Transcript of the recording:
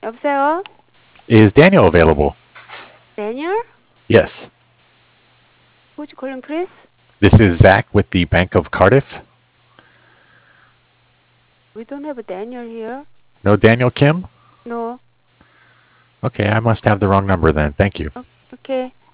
여보세요? Is Daniel available? Daniel? Yes. Who's calling, please? This is Zach with the Bank of Cardiff. We don't have a Daniel here. No Daniel Kim? No. Okay, I must have the wrong number then. Thank you. Okay.